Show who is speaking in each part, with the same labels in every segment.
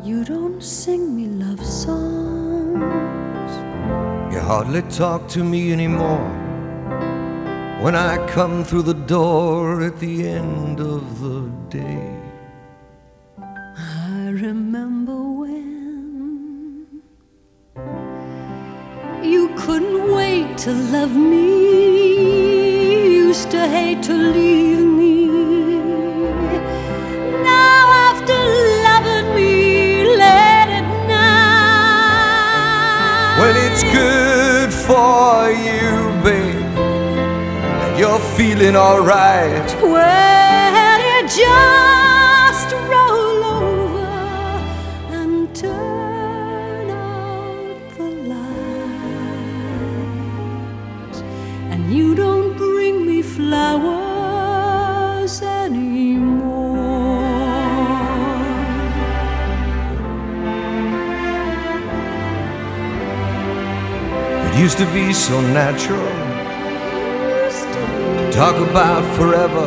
Speaker 1: You don't sing me love songs.
Speaker 2: You hardly talk to me anymore when I come through the door at the end of the day.
Speaker 1: I remember when you couldn't wait to love me, used to hate to leave me. Now after loving me late at night,
Speaker 2: When it's good for you, babe, and you're feeling alright,
Speaker 1: well, you just roll over and turn out the light, and you don't bring me flowers anymore.
Speaker 2: it used to be so natural to talk about forever.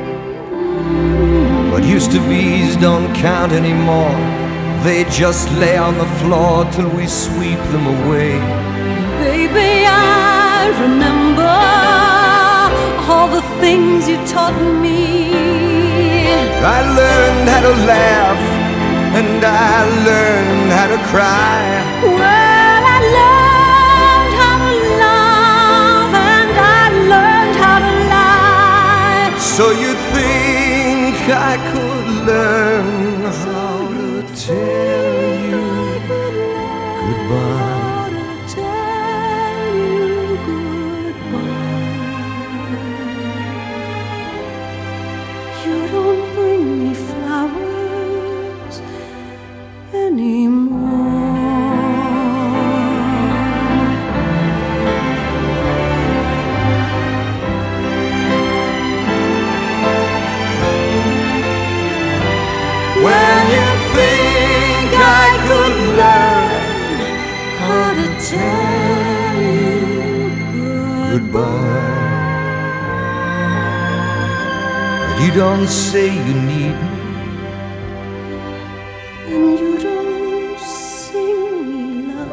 Speaker 2: What used to be's don't count anymore. They just lay on the floor till we sweep them away.
Speaker 1: Baby, I remember all the things you taught me.
Speaker 2: I learned how to laugh and I learned how to cry.
Speaker 1: Well, I learned how to love and I learned how to lie.
Speaker 2: So you think I could learn how to tell you goodbye?
Speaker 1: How to tell you goodbye. You don't bring me flowers anymore.
Speaker 2: When you think I could learn
Speaker 1: How to tell you
Speaker 2: goodbye, but you don't say you need me.
Speaker 1: and you don't sing me love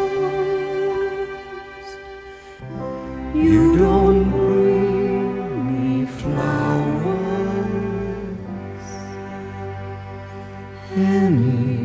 Speaker 1: songs. You don't bring me flowers
Speaker 2: Anymore.